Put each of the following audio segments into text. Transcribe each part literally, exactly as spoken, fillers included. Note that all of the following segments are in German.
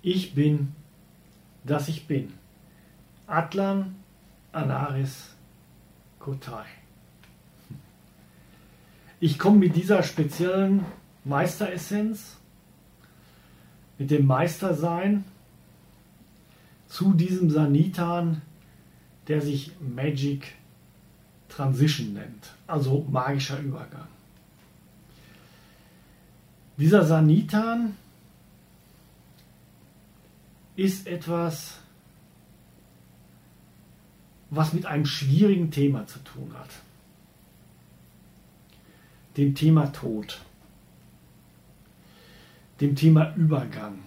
Ich bin, dass ich bin. Atlan Anaris Kotai. Ich komme mit dieser speziellen Meisteressenz, mit dem Meistersein, zu diesem Sanitan, der sich Magic Transition nennt, also magischer Übergang. Dieser Sanitan ist etwas, was mit einem schwierigen Thema zu tun hat. Dem Thema Tod. Dem Thema Übergang.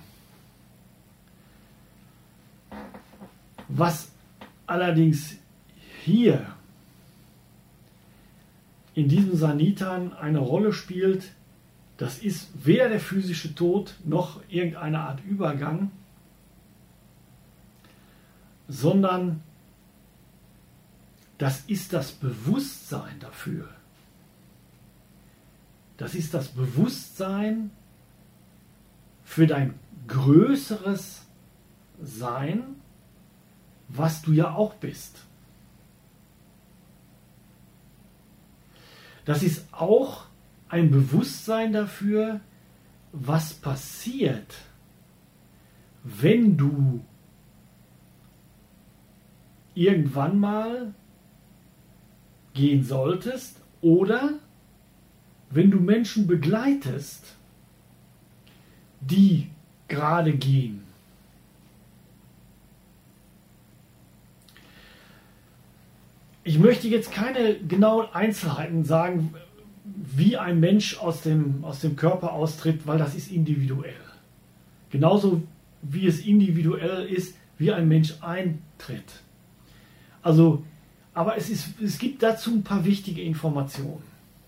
Was allerdings hier in diesem Sanitan eine Rolle spielt, das ist weder der physische Tod noch irgendeine Art Übergang, sondern das ist das Bewusstsein dafür. Das ist das Bewusstsein für dein größeres Sein, was du ja auch bist. Das ist auch ein Bewusstsein dafür, was passiert, wenn du irgendwann mal gehen solltest oder wenn du Menschen begleitest, die gerade gehen. Ich möchte jetzt keine genauen Einzelheiten sagen, wie ein Mensch aus dem, aus dem Körper austritt, weil das ist individuell. Genauso wie es individuell ist, wie ein Mensch eintritt. Also, aber es, ist, es gibt dazu ein paar wichtige Informationen.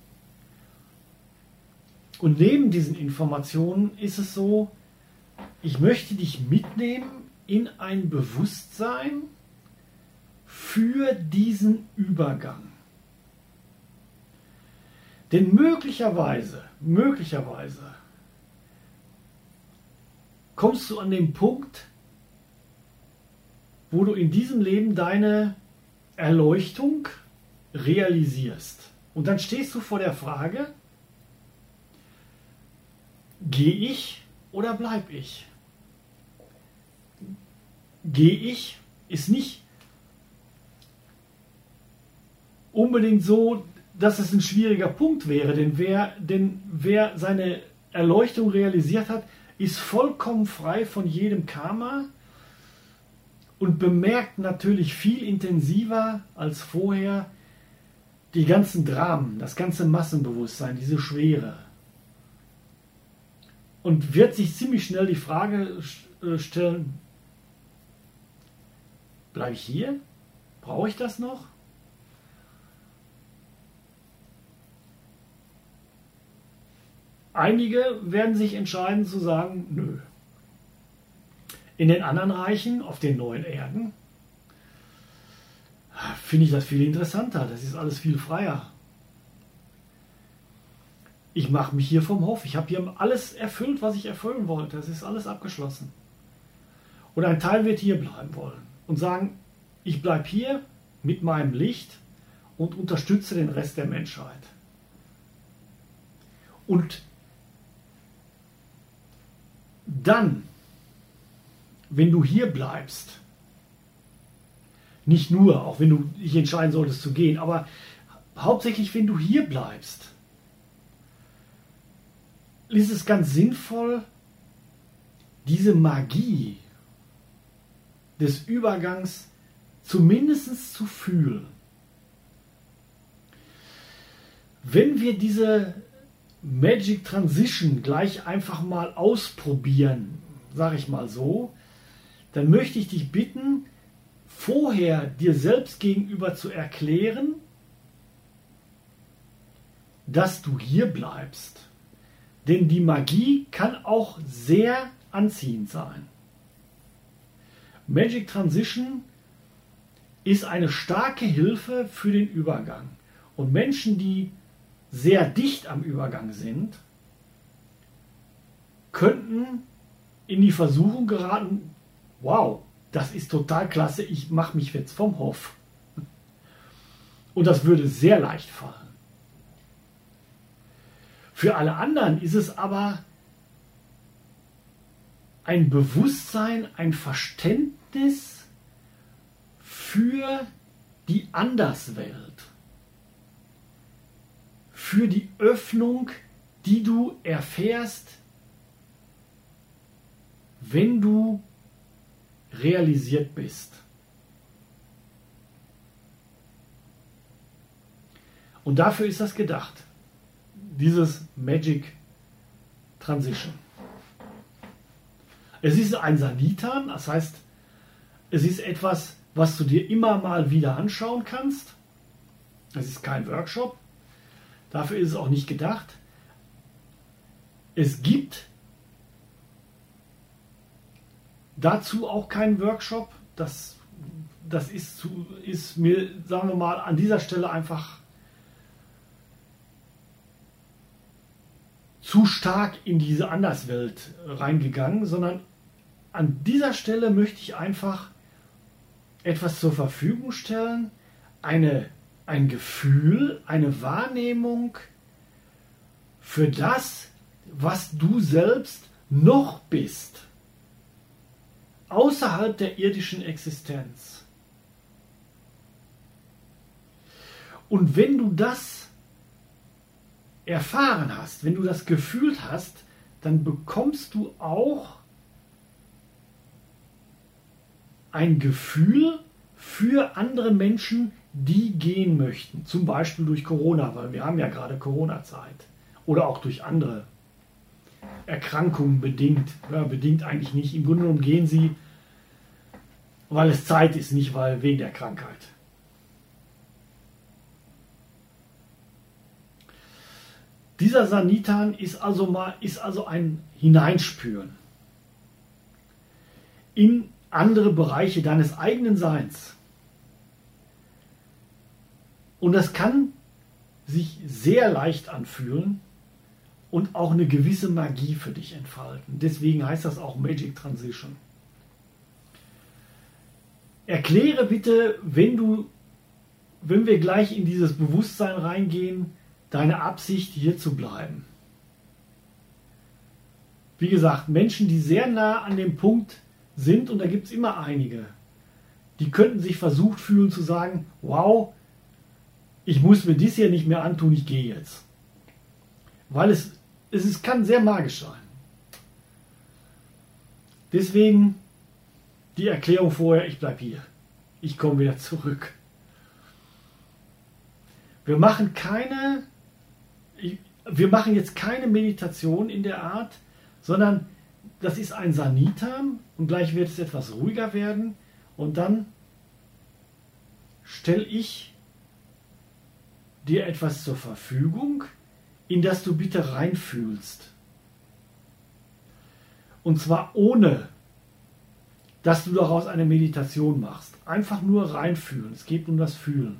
Und neben diesen Informationen ist es so, ich möchte dich mitnehmen in ein Bewusstsein für diesen Übergang. Denn möglicherweise, möglicherweise kommst du an den Punkt, wo du in diesem Leben deine Erleuchtung realisierst. Und dann stehst du vor der Frage, gehe ich oder bleib ich? Gehe ich ist nicht unbedingt so, dass es ein schwieriger Punkt wäre, denn wer, denn wer seine Erleuchtung realisiert hat, ist vollkommen frei von jedem Karma und bemerkt natürlich viel intensiver als vorher die ganzen Dramen, das ganze Massenbewusstsein, diese Schwere. Und wird sich ziemlich schnell die Frage stellen, bleibe ich hier? Brauche ich das noch? Einige werden sich entscheiden zu sagen, nö. In den anderen Reichen, auf den neuen Erden, finde ich das viel interessanter. Das ist alles viel freier. Ich mache mich hier vom Hof. Ich habe hier alles erfüllt, was ich erfüllen wollte. Das ist alles abgeschlossen. Und ein Teil wird hier bleiben wollen und sagen, ich bleibe hier mit meinem Licht und unterstütze den Rest der Menschheit. Und dann, wenn du hier bleibst, nicht nur, auch wenn du dich entscheiden solltest zu gehen, aber hauptsächlich, wenn du hier bleibst, ist es ganz sinnvoll, diese Magie des Übergangs zumindest zu fühlen. Wenn wir diese Magic Transition gleich einfach mal ausprobieren, sage ich mal so, dann möchte ich dich bitten, vorher dir selbst gegenüber zu erklären, dass du hier bleibst. Denn die Magie kann auch sehr anziehend sein. Magic Transition ist eine starke Hilfe für den Übergang. Und Menschen, die sehr dicht am Übergang sind, könnten in die Versuchung geraten, wow, das ist total klasse, ich mache mich jetzt vom Hof. Und das würde sehr leicht fallen. Für alle anderen ist es aber ein Bewusstsein, ein Verständnis für die Anderswelt, für die Öffnung, die du erfährst, wenn du realisiert bist. Und dafür ist das gedacht, dieses Magic Transition. Es ist ein Sanitan, das heißt, es ist etwas, was du dir immer mal wieder anschauen kannst. Es ist kein Workshop, dafür ist es auch nicht gedacht. Es gibt dazu auch keinen Workshop. Das, das ist, zu, ist mir, sagen wir mal, an dieser Stelle einfach zu stark in diese Anderswelt reingegangen, sondern an dieser Stelle möchte ich einfach etwas zur Verfügung stellen, eine, ein Gefühl, eine Wahrnehmung für das, was du selbst noch bist, außerhalb der irdischen Existenz. Und wenn du das erfahren hast, wenn du das gefühlt hast, dann bekommst du auch ein Gefühl für andere Menschen, die gehen möchten. Zum Beispiel durch Corona, weil wir haben ja gerade Corona-Zeit. Oder auch durch andere Erkrankungen bedingt. Ja, bedingt eigentlich nicht. Im Grunde genommen gehen sie, weil es Zeit ist, nicht weil wegen der Krankheit. Dieser Sanitan ist also, mal, ist also ein Hineinspüren in andere Bereiche deines eigenen Seins. Und das kann sich sehr leicht anfühlen und auch eine gewisse Magie für dich entfalten. Deswegen heißt das auch Magic Transition. Erkläre bitte, wenn du, wenn wir gleich in dieses Bewusstsein reingehen, deine Absicht, hier zu bleiben. Wie gesagt, Menschen, die sehr nah an dem Punkt sind, und da gibt es immer einige, die könnten sich versucht fühlen zu sagen, wow, ich muss mir dies hier nicht mehr antun, ich gehe jetzt. Weil es, es, es kann sehr magisch sein. Deswegen die Erklärung vorher, ich bleibe hier. Ich komme wieder zurück. Wir machen keine, wir machen jetzt keine Meditation in der Art, sondern das ist ein Sanitan und gleich wird es etwas ruhiger werden und dann stelle ich dir etwas zur Verfügung, in das du bitte reinfühlst. Und zwar ohne, dass du daraus eine Meditation machst. Einfach nur reinfühlen. Es geht um das Fühlen.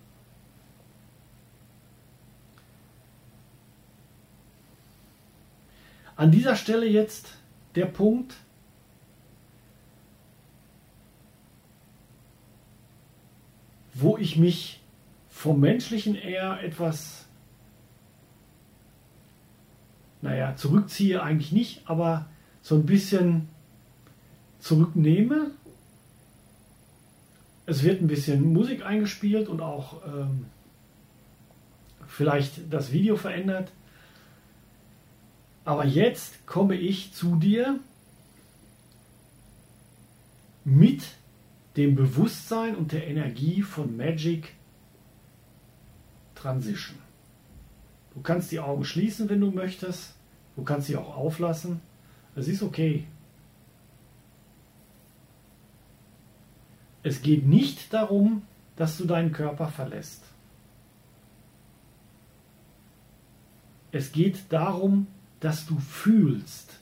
An dieser Stelle jetzt der Punkt, wo ich mich vom Menschlichen eher etwas, naja, zurückziehe eigentlich nicht, aber so ein bisschen zurücknehme. Es wird ein bisschen Musik eingespielt und auch ähm, vielleicht das Video verändert. Aber jetzt komme ich zu dir mit dem Bewusstsein und der Energie von Magic Transition. Du kannst die Augen schließen, wenn du möchtest. Du kannst sie auch auflassen. Es ist okay. Es geht nicht darum, dass du deinen Körper verlässt. Es geht darum, dass du fühlst,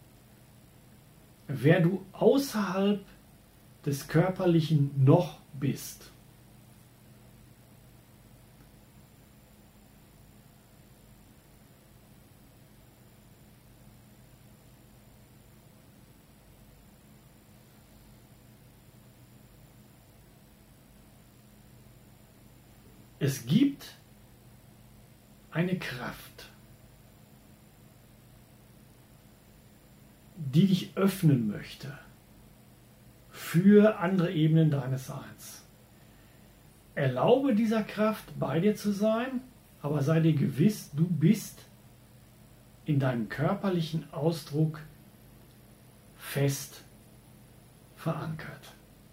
wer du außerhalb des Körperlichen noch bist. Es gibt eine Kraft, die dich öffnen möchte für andere Ebenen deines Seins. Erlaube dieser Kraft, bei dir zu sein, aber sei dir gewiss, du bist in deinem körperlichen Ausdruck fest verankert.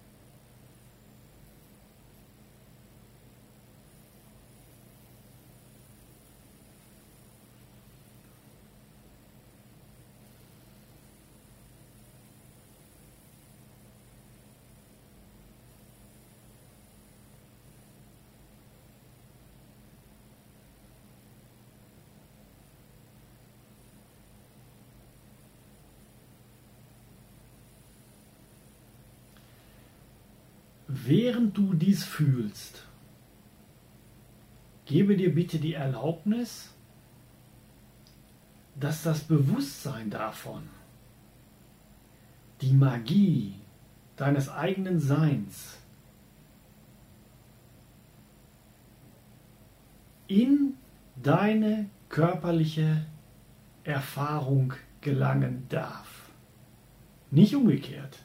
Während du dies fühlst, gebe dir bitte die Erlaubnis, dass das Bewusstsein davon, die Magie deines eigenen Seins in deine körperliche Erfahrung gelangen darf. Nicht umgekehrt.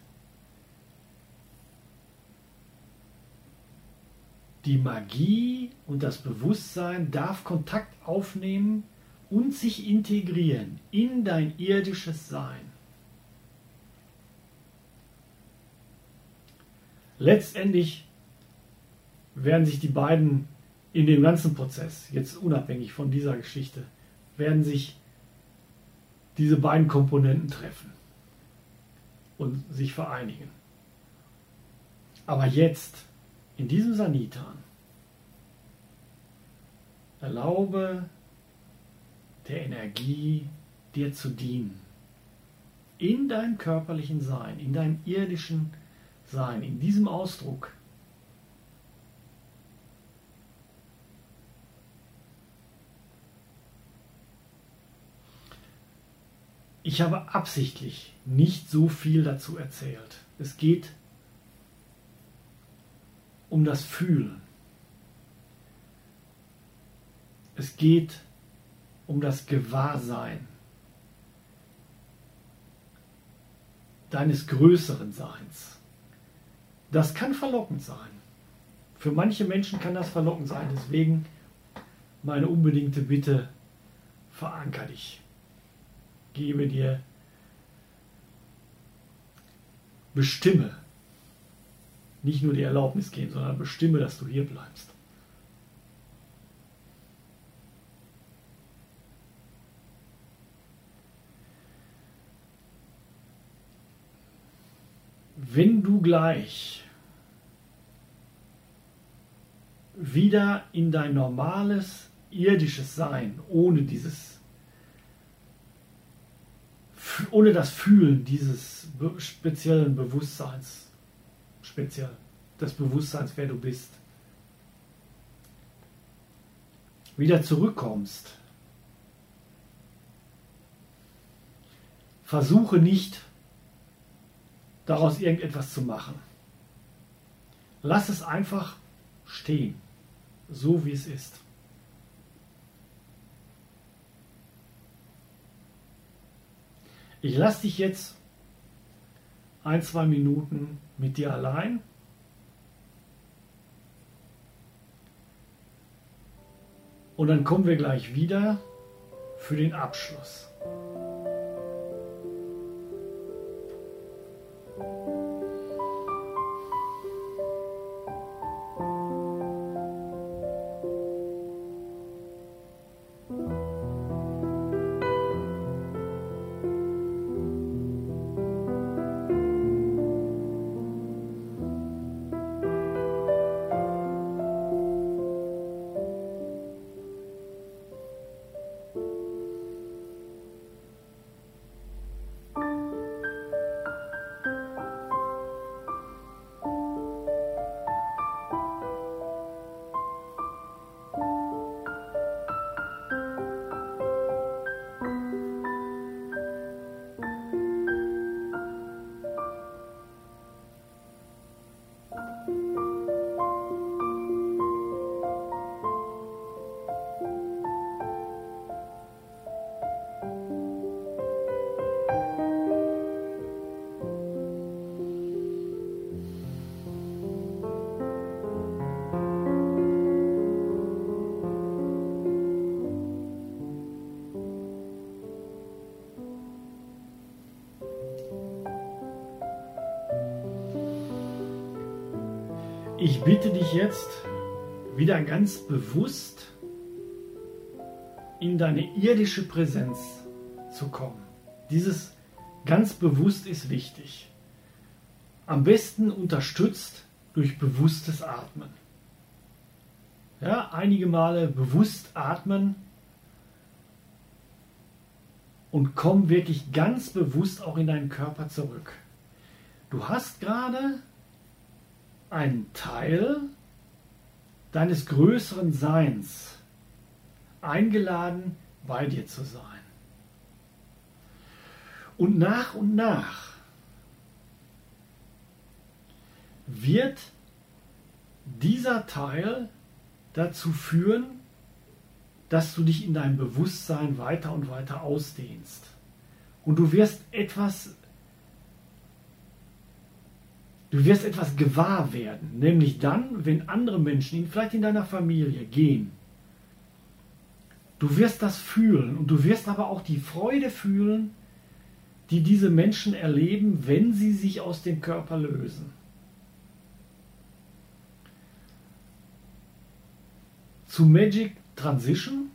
Die Magie und das Bewusstsein darf Kontakt aufnehmen und sich integrieren in dein irdisches Sein. Letztendlich werden sich die beiden in dem ganzen Prozess, jetzt unabhängig von dieser Geschichte, werden sich diese beiden Komponenten treffen und sich vereinigen. Aber jetzt, in diesem Sanitan, erlaube der Energie, dir zu dienen. In deinem körperlichen Sein, in deinem irdischen Sein, in diesem Ausdruck. Ich habe absichtlich nicht so viel dazu erzählt. Es geht um das Fühlen. Es geht um das Gewahrsein deines größeren Seins. Das kann verlockend sein. Für manche Menschen kann das verlockend sein. Deswegen meine unbedingte Bitte, veranker dich. Gebe dir, bestimme, nicht nur die Erlaubnis geben, sondern bestimme, dass du hier bleibst. Wenn du gleich wieder in dein normales irdisches Sein, ohne dieses, ohne das Fühlen dieses speziellen Bewusstseins, speziell des Bewusstseins, wer du bist, wieder zurückkommst, versuche nicht, daraus irgendetwas zu machen. Lass es einfach stehen, so wie es ist. Ich lasse dich jetzt ein, zwei Minuten mit dir allein. Und dann kommen wir gleich wieder für den Abschluss. Ich bitte dich jetzt, wieder ganz bewusst in deine irdische Präsenz zu kommen. Dieses ganz bewusst ist wichtig. Am besten unterstützt durch bewusstes Atmen. Ja, einige Male bewusst atmen und komm wirklich ganz bewusst auch in deinen Körper zurück. Du hast gerade einen Teil deines größeren Seins eingeladen, bei dir zu sein. Und nach und nach wird dieser Teil dazu führen, dass du dich in deinem Bewusstsein weiter und weiter ausdehnst. Und du wirst etwas, du wirst etwas gewahr werden, nämlich dann, wenn andere Menschen, vielleicht in deiner Familie, gehen. Du wirst das fühlen und du wirst aber auch die Freude fühlen, die diese Menschen erleben, wenn sie sich aus dem Körper lösen. Zu Magic Transition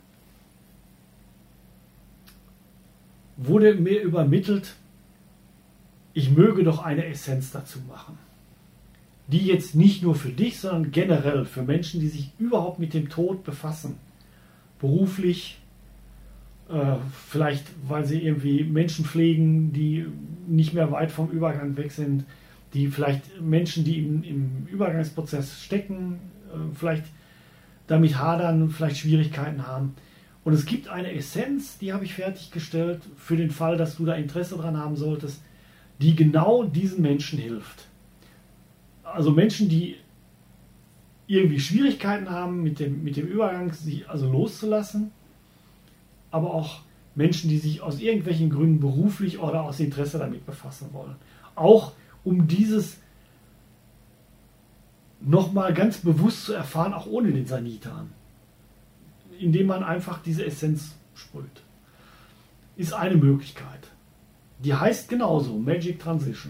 wurde mir übermittelt, ich möge doch eine Essenz dazu machen, die jetzt nicht nur für dich, sondern generell für Menschen, die sich überhaupt mit dem Tod befassen, beruflich, äh, vielleicht weil sie irgendwie Menschen pflegen, die nicht mehr weit vom Übergang weg sind, die vielleicht Menschen, die im, im Übergangsprozess stecken, äh, vielleicht damit hadern, vielleicht Schwierigkeiten haben. Und es gibt eine Essenz, die habe ich fertiggestellt, für den Fall, dass du da Interesse dran haben solltest, die genau diesen Menschen hilft. Also Menschen, die irgendwie Schwierigkeiten haben, mit dem, mit dem Übergang sich also loszulassen, aber auch Menschen, die sich aus irgendwelchen Gründen beruflich oder aus Interesse damit befassen wollen. Auch um dieses nochmal ganz bewusst zu erfahren, auch ohne den Sanitan, indem man einfach diese Essenz sprüht. Ist eine Möglichkeit. Die heißt genauso Magic Transition.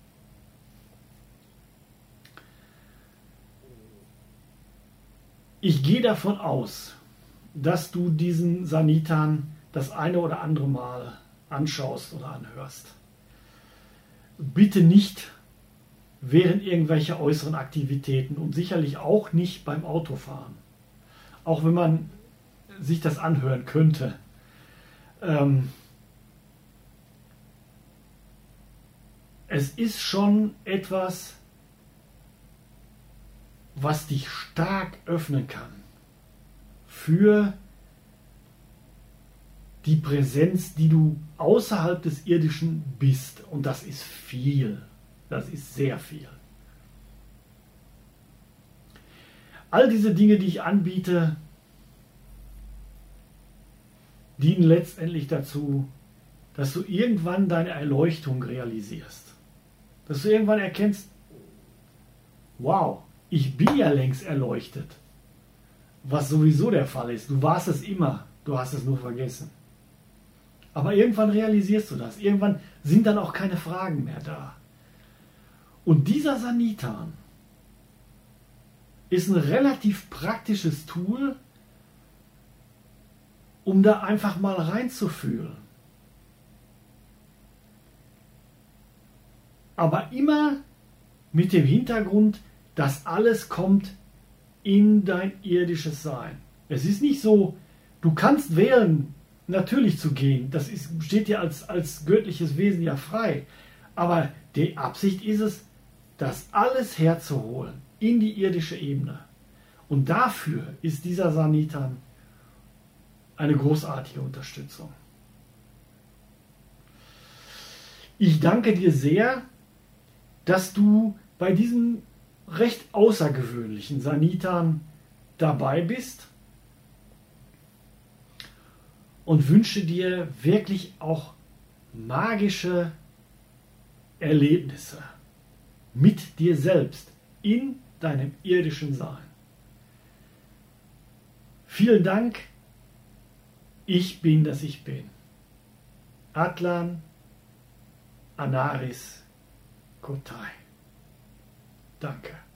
Ich gehe davon aus, dass du diesen Sanitan das eine oder andere Mal anschaust oder anhörst. Bitte nicht während irgendwelcher äußeren Aktivitäten und sicherlich auch nicht beim Autofahren. Auch wenn man sich das anhören könnte. Ähm, es ist schon etwas, was dich stark öffnen kann für die Präsenz, die du außerhalb des Irdischen bist. Und das ist viel. Das ist sehr viel. All diese Dinge, die ich anbiete, dienen letztendlich dazu, dass du irgendwann deine Erleuchtung realisierst. Dass du irgendwann erkennst, wow, ich bin ja längst erleuchtet. Was sowieso der Fall ist. Du warst es immer, du hast es nur vergessen. Aber irgendwann realisierst du das. Irgendwann sind dann auch keine Fragen mehr da. Und dieser Sanitan ist ein relativ praktisches Tool, um da einfach mal reinzufühlen. Aber immer mit dem Hintergrund, dass alles kommt in dein irdisches Sein. Es ist nicht so, du kannst wählen, natürlich zu gehen. Das ist, steht dir als, als göttliches Wesen ja frei. Aber die Absicht ist es, das alles herzuholen in die irdische Ebene. Und dafür ist dieser Sanitan eine großartige Unterstützung. Ich danke dir sehr, dass du bei diesem recht außergewöhnlichen Sanitan dabei bist und wünsche dir wirklich auch magische Erlebnisse mit dir selbst in deinem irdischen Sein. Vielen Dank. Ich bin, das ich bin. Atlan Anaris Kotai. Danke.